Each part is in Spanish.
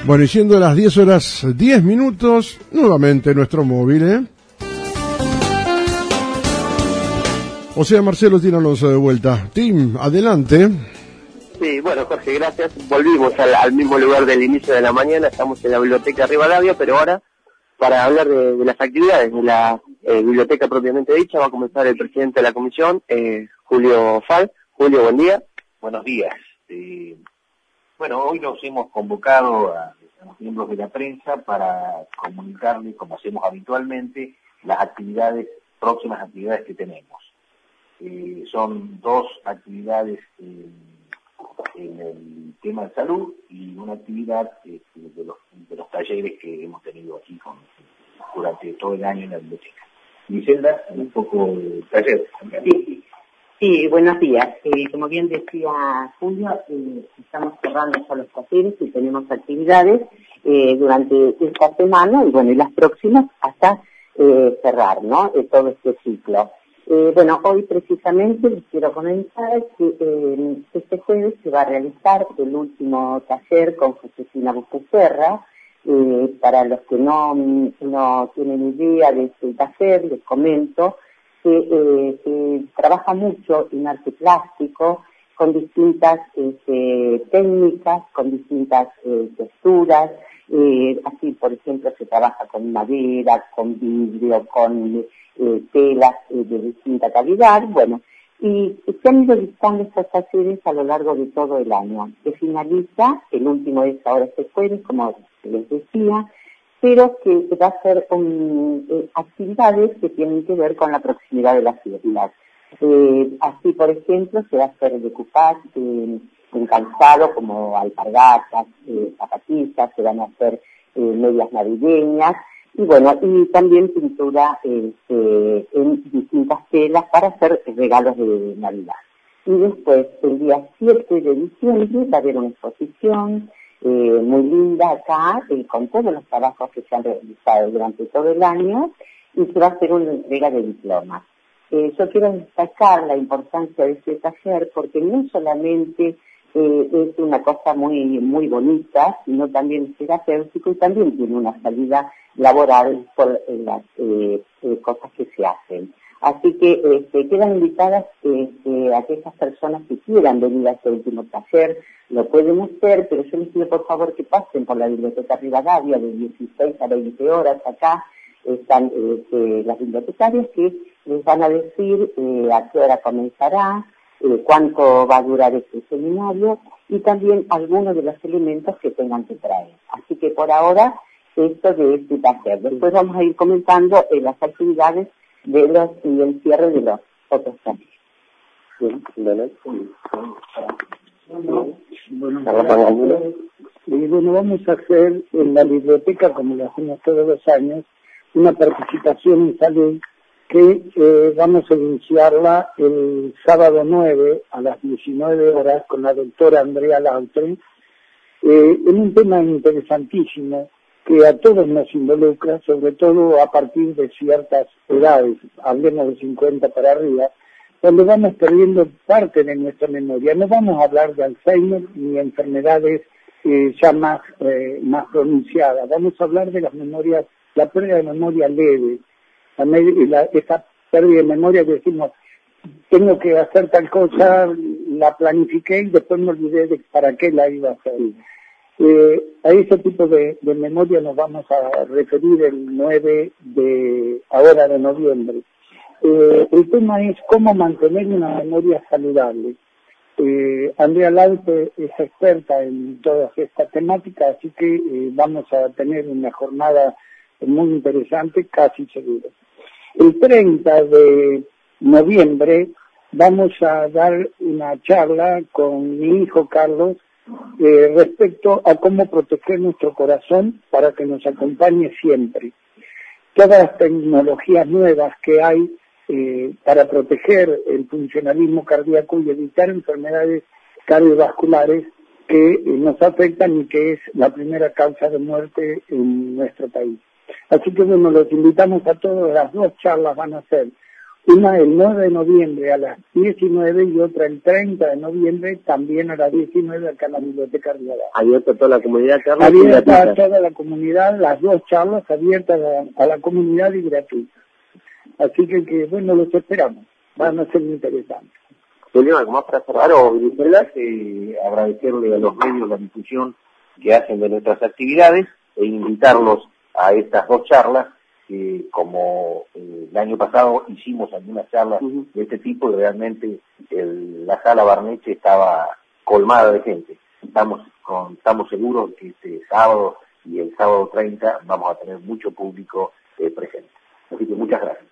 Bueno, y siendo las 10 horas 10 minutos, nuevamente nuestro móvil, O sea, Marcelo, tíranos de vuelta. Tim, adelante. Sí, bueno, Jorge, gracias. Volvimos al mismo lugar del inicio de la mañana. Estamos en la Biblioteca Rivadavia, pero ahora, para hablar de las actividades de la biblioteca propiamente dicha, va a comenzar el presidente de la comisión, Julio Fal. Julio, buen día. Buenos días. Bueno, hoy nos hemos convocado a los miembros de la prensa para comunicarles, como hacemos habitualmente, las próximas actividades que tenemos. Son dos actividades en el tema de salud y una actividad de los talleres que hemos tenido aquí durante todo el año en la biblioteca. Griselda, un poco de taller. Sí, buenos días. Como bien decía Julio, estamos cerrando ya los talleres y tenemos actividades durante esta semana y bueno, y las próximas hasta cerrar, ¿no? Todo este ciclo. Bueno, hoy precisamente les quiero comentar que este jueves se va a realizar el último taller con Josefina Buceserra. Para los que no tienen idea de este taller, les comento que trabaja mucho en arte plástico, con distintas técnicas, con distintas texturas. Así, por ejemplo, se trabaja con madera, con vidrio, con telas de distinta calidad. Bueno, y se han ido listando estos talleres a lo largo de todo el año. Se finaliza, el último es ahora este jueves, como les decía, pero que va a ser actividades que tienen que ver con la proximidad de las fiestas. Así, por ejemplo, se va a hacer decoupage en calzado como alpargatas, zapatillas, se van a hacer medias navideñas, y bueno, y también pintura en distintas telas para hacer regalos de Navidad. Y después, el día 7 de diciembre, va a haber una exposición muy linda acá, con todos los trabajos que se han realizado durante todo el año, y se va a hacer una entrega de diplomas. Yo quiero destacar la importancia de este taller porque no solamente es una cosa muy muy bonita, sino también es terapéutico y también tiene una salida laboral por las cosas que se hacen. Así que quedan invitadas aquellas personas que quieran venir a este último taller, lo pueden hacer, pero yo les pido por favor que pasen por la Biblioteca Rivadavia de 16 a 20 horas. Acá están las bibliotecarias que les van a decir a qué hora comenzará, cuánto va a durar este seminario y también algunos de los elementos que tengan que traer. Así que por ahora, esto de este taller. Después vamos a ir comentando las actividades y el cierre de los otros talleres. Bueno, vamos a hacer en la biblioteca, como lo hacemos todos los años, una participación en salud que vamos a iniciarla el sábado 9 a las 19 horas con la doctora Andrea Lautre, en un tema interesantísimo que a todos nos involucra, sobre todo a partir de ciertas edades, hablemos de 50 para arriba, donde vamos perdiendo parte de nuestra memoria. No vamos a hablar de Alzheimer ni enfermedades ya más pronunciadas, vamos a hablar de las memorias, la pérdida de memoria leve, esa pérdida de memoria que decimos, tengo que hacer tal cosa, la planifiqué y después me olvidé de para qué la iba a hacer. A ese tipo de memoria nos vamos a referir el 9 de noviembre. El tema es cómo mantener una memoria saludable. Andrea Lautre es experta en todas estas temáticas, así que vamos a tener una jornada muy interesante, casi seguro. El 30 de noviembre vamos a dar una charla con mi hijo Carlos respecto a cómo proteger nuestro corazón para que nos acompañe siempre. Todas las tecnologías nuevas que hay para proteger el funcionalismo cardíaco y evitar enfermedades cardiovasculares que nos afectan y que es la primera causa de muerte en nuestro país. Así que bueno, los invitamos a todos, las dos charlas van a ser Una el 9 de noviembre a las 19 y otra el 30 de noviembre también a las 19 acá en la Biblioteca Rivadavia. Abierto a toda la comunidad, Carlos. Abierta a toda la comunidad, las dos charlas abiertas a la comunidad y gratuitas. Así que bueno, los esperamos. Van a ser muy interesantes. Julio, ¿algo más para cerrar o agradecerle a los medios la difusión que hacen de nuestras actividades e invitarlos a estas dos charlas, que como el año pasado hicimos algunas charlas de este tipo y realmente la sala Barneche estaba colmada de gente. Estamos seguros que este sábado y el sábado 30 vamos a tener mucho público presente. Así que muchas gracias.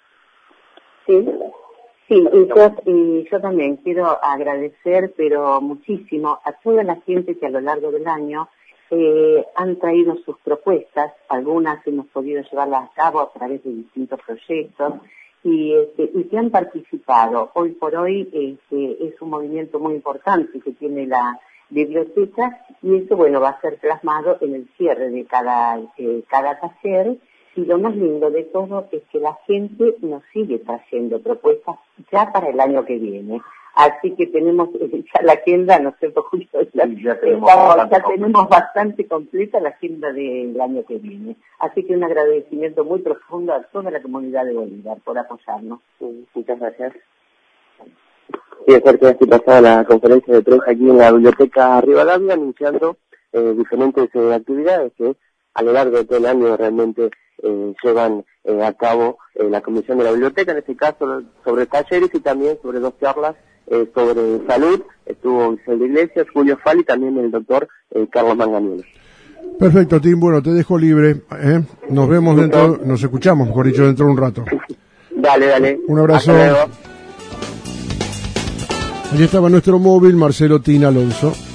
Sí, y yo también quiero agradecer, pero muchísimo, a toda la gente que a lo largo del año han traído sus propuestas. Algunas hemos podido llevarlas a cabo a través de distintos proyectos y que han participado. Hoy por hoy es un movimiento muy importante que tiene la biblioteca, y eso, bueno, va a ser plasmado en el cierre de cada taller. Y lo más lindo de todo es que la gente nos sigue trayendo propuestas ya para el año que viene. Así que tenemos ya la agenda, no sé, Julio, ya tenemos bastante completa la agenda del año que viene. Así que un agradecimiento muy profundo a toda la comunidad de Bolívar por apoyarnos. Muchas gracias. Sí, es cierto, estoy pasada la conferencia de prensa aquí en la Biblioteca Rivadavia, anunciando diferentes actividades que a lo largo de todo el año realmente llevan a cabo la Comisión de la Biblioteca, en este caso sobre talleres y también sobre dos charlas sobre salud. Estuvo Giselle Iglesias, Julio Fali y también el doctor Carlos Manganiello. Perfecto, Tim, bueno, te dejo libre, nos vemos nos escuchamos, mejor dicho, dentro de un rato. Dale. Un abrazo. Allí estaba nuestro móvil, Marcelo Tin Alonso.